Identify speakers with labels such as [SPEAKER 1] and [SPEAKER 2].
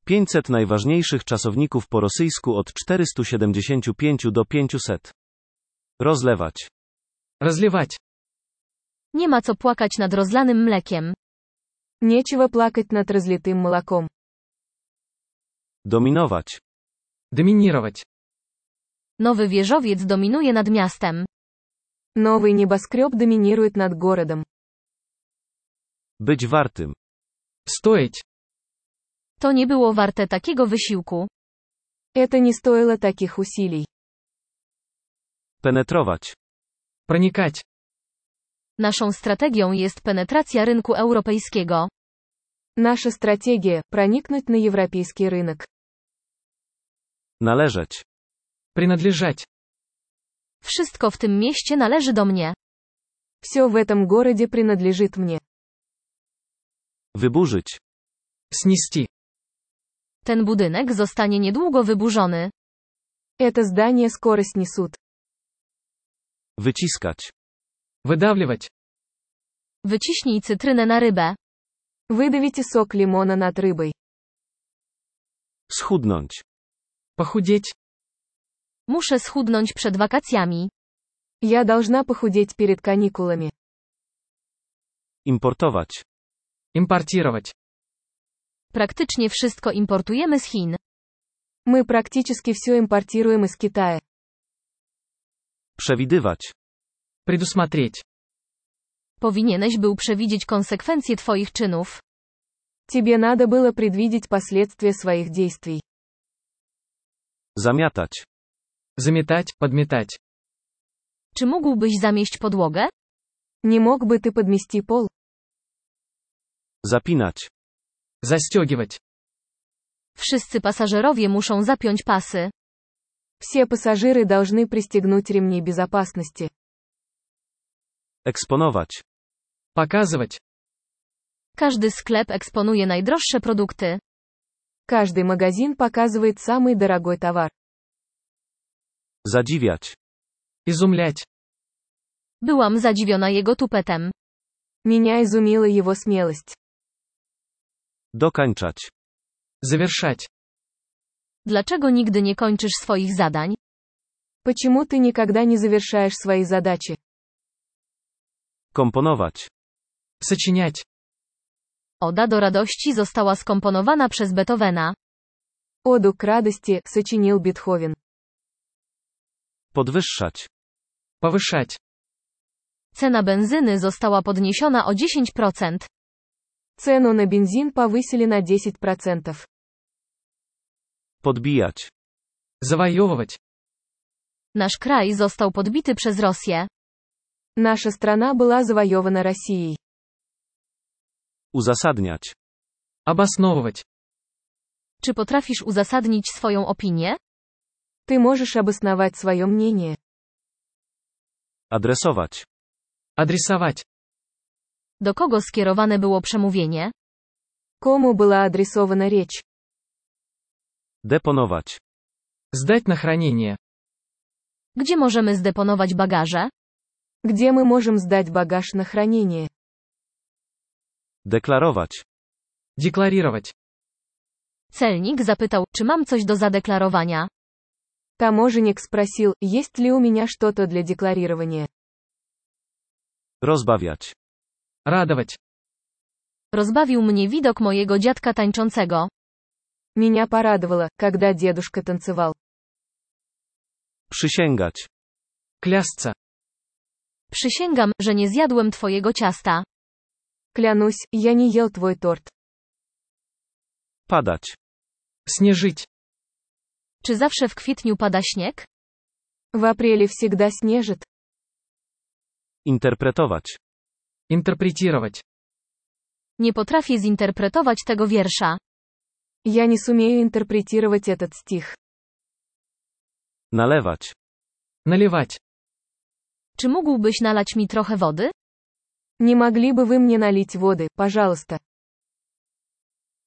[SPEAKER 1] 500 najważniejszych czasowników po rosyjsku od 475 do 500. Rozlewać.
[SPEAKER 2] Разливать.
[SPEAKER 3] Nie ma co płakać nad rozlanym mlekiem.
[SPEAKER 4] Нечего плакать над разлитым молоком.
[SPEAKER 1] Dominować.
[SPEAKER 2] Доминировать.
[SPEAKER 3] Nowy wieżowiec dominuje nad miastem.
[SPEAKER 4] Новый небоскреб доминирует над городом.
[SPEAKER 1] Być wartym.
[SPEAKER 2] Стоить.
[SPEAKER 3] To nie było warte takiego wysiłku.
[SPEAKER 4] Это не стоило таких усилий.
[SPEAKER 1] Penetrować.
[SPEAKER 2] Проникать.
[SPEAKER 3] Naszą strategią jest penetracja rynku europejskiego.
[SPEAKER 4] Наша стратегия – проникнуть на европейский рынок.
[SPEAKER 1] Należeć.
[SPEAKER 2] Принадлежать.
[SPEAKER 3] Wszystko w tym mieście należy do mnie.
[SPEAKER 4] Все в этом городе принадлежит мне.
[SPEAKER 1] Wyburzyć.
[SPEAKER 2] Снести.
[SPEAKER 3] Ten budynek zostanie niedługo wyburzony.
[SPEAKER 4] Это здание скоро снесут.
[SPEAKER 1] Wyciskać.
[SPEAKER 2] Выдавливать.
[SPEAKER 3] Wyciśnij cytrynę na rybę.
[SPEAKER 4] Выдавите сок лимона над рыбой.
[SPEAKER 1] Schudnąć.
[SPEAKER 2] Похудеть.
[SPEAKER 3] Muszę schudnąć przed wakacjami.
[SPEAKER 4] Я должна похудеть перед каникулами.
[SPEAKER 1] Importować.
[SPEAKER 2] Импортировать.
[SPEAKER 3] Praktycznie wszystko importujemy z Chin.
[SPEAKER 4] Мы практически все импортируем из Китая.
[SPEAKER 1] Przewidywać.
[SPEAKER 2] Предусмотреть.
[SPEAKER 3] Powinieneś był przewidzieć konsekwencje twoich czynów.
[SPEAKER 4] Тебе надо было предвидеть последствия своих действий.
[SPEAKER 1] Zamiatać.
[SPEAKER 2] Заметать, подметать.
[SPEAKER 3] Czy mógłbyś zamieść podłogę?
[SPEAKER 4] Не мог бы ты подмести пол?
[SPEAKER 1] Zapinać.
[SPEAKER 2] Застегивать.
[SPEAKER 3] Wszyscy pasażerowie muszą zapiąć pasy.
[SPEAKER 4] Все пассажиры должны пристегнуть ремни безопасности.
[SPEAKER 1] Eksponować.
[SPEAKER 2] Показывать.
[SPEAKER 3] Każdy sklep eksponuje najdroższe produkty.
[SPEAKER 4] Каждый магазин показывает самый дорогой товар.
[SPEAKER 1] Zadziwiać.
[SPEAKER 2] Изумлять.
[SPEAKER 3] Byłam zadziwiona jego tupetem.
[SPEAKER 4] Меня изумила его смелость.
[SPEAKER 1] Dokańczać.
[SPEAKER 2] Завершать.
[SPEAKER 3] Dlaczego nigdy nie kończysz swoich zadań?
[SPEAKER 4] Почему ты никогда не завершаешь свои задачи?
[SPEAKER 1] Komponować.
[SPEAKER 2] Сочинять.
[SPEAKER 3] Oda do radości została skomponowana przez Beethovena.
[SPEAKER 4] Оду к радости сочинил Бетховен.
[SPEAKER 1] Podwyższać.
[SPEAKER 2] Повышать.
[SPEAKER 3] Cena benzyny została podniesiona o 10%.
[SPEAKER 4] Цену на бензин повысили на 10%.
[SPEAKER 1] Podbijać.
[SPEAKER 2] Завоевывать.
[SPEAKER 3] Nasz kraj został podbity przez Rosję.
[SPEAKER 4] Наша страна была завоевана Россией.
[SPEAKER 1] Uzasadniać.
[SPEAKER 2] Обосновывать.
[SPEAKER 3] Czy potrafisz uzasadnić swoją opinię?
[SPEAKER 4] Ты можешь обосновать свое мнение.
[SPEAKER 1] Adresować.
[SPEAKER 2] Адресовать.
[SPEAKER 3] Do kogo skierowane było przemówienie?
[SPEAKER 4] Кому была адресована речь?
[SPEAKER 1] Deponować.
[SPEAKER 2] Сдать на хранение.
[SPEAKER 3] Gdzie możemy zdeponować bagaże?
[SPEAKER 4] Где мы можем сдать багаж на хранение?
[SPEAKER 1] Deklarować.
[SPEAKER 2] Декларировать.
[SPEAKER 3] Celnik zapytał, czy mam coś do zadeklarowania.
[SPEAKER 4] Таможенник спросил, есть ли у меня что-то для декларирования.
[SPEAKER 1] Rozbawiać.
[SPEAKER 2] Радовать.
[SPEAKER 3] Rozbawił mnie widok mojego dziadka tańczącego.
[SPEAKER 4] Меня порадовало, когда дедушка танцевал.
[SPEAKER 1] Przysięgać.
[SPEAKER 2] Клясться.
[SPEAKER 3] Przysięgam, że nie zjadłem twojego ciasta.
[SPEAKER 4] Клянусь, я не ел твой торт.
[SPEAKER 1] Padać.
[SPEAKER 2] Снежить.
[SPEAKER 3] Czy zawsze w kwietniu pada śnieg?
[SPEAKER 4] В апреле всегда снежит.
[SPEAKER 1] Interpretować.
[SPEAKER 2] Интерпретировать.
[SPEAKER 3] Nie potrafię zinterpretować tego wiersza.
[SPEAKER 4] Я не сумею интерпретировать этот стих.
[SPEAKER 1] Nalewać.
[SPEAKER 2] Наливать.
[SPEAKER 3] Czy mógłbyś nalać mi trochę wody?
[SPEAKER 4] Не могли бы вы мне налить воды, пожалуйста?